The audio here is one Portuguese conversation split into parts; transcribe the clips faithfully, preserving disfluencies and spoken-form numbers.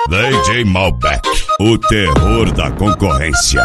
D J Malbec, o terror da concorrência.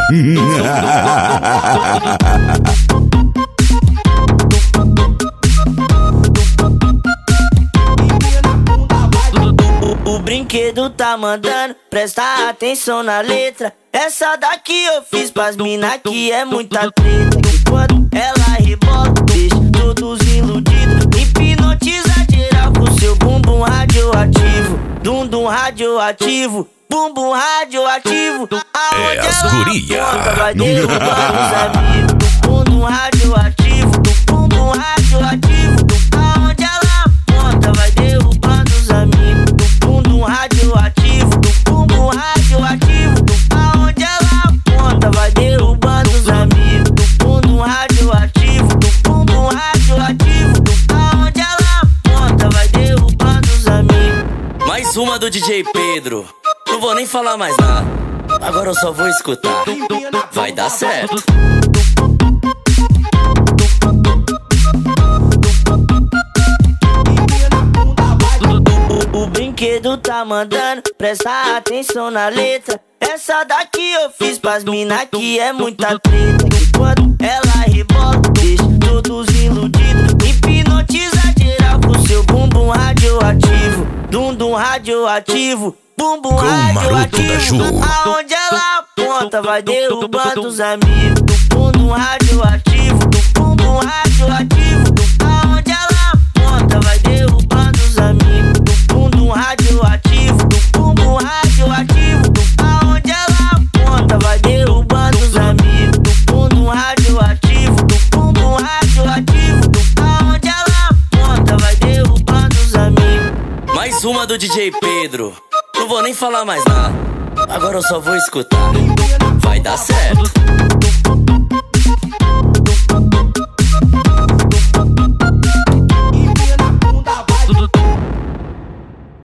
O, o, o brinquedo tá mandando, presta atenção na letra. Essa daqui eu fiz pras mina que é muita treta. Que quando ela rebola, deixa todos iludidos. Hipnotiza geral com seu bumbum radioativo. Dundum radioativo, bumbum radioativo. É as guria. Vai derrubar os amigos. Bumbum radioativo, bumbum radioativo. Aonde ela aponta vai derrubando os amigos. Bumbum radioativo, bumbum radioativo. Aonde ela aponta vai derrubando os amigos. Bumbum radioativo, bumbum radioativo. Aonde ela aponta vai derrubando os amigos. Mais uma do D J Pedro. Não vou nem falar mais nada, agora eu só vou escutar. Vai dar certo. O, o, o brinquedo tá mandando, presta atenção na letra. Essa daqui eu fiz pras mina que é muita treta. Que quando ela rebola, deixa todos iludidos. Hipnotiza geral com seu bumbum radioativo. Dundum radioativo, bumbum radioativo. Aonde ela aponta vai derrubando os amigos. Bumbum radioativo, bumbum radioativo. Aonde ela aponta vai derrubando os amigos. Bumbum radioativo, bumbum radioativo. Aonde ela aponta vai derrubando os amigos. Bumbum radioativo, bumbum radioativo. Aonde ela aponta vai derrubando os amigos. Mais uma do D J Pedro. Não vou nem falar mais nada, agora eu só vou escutar. Vai dar certo.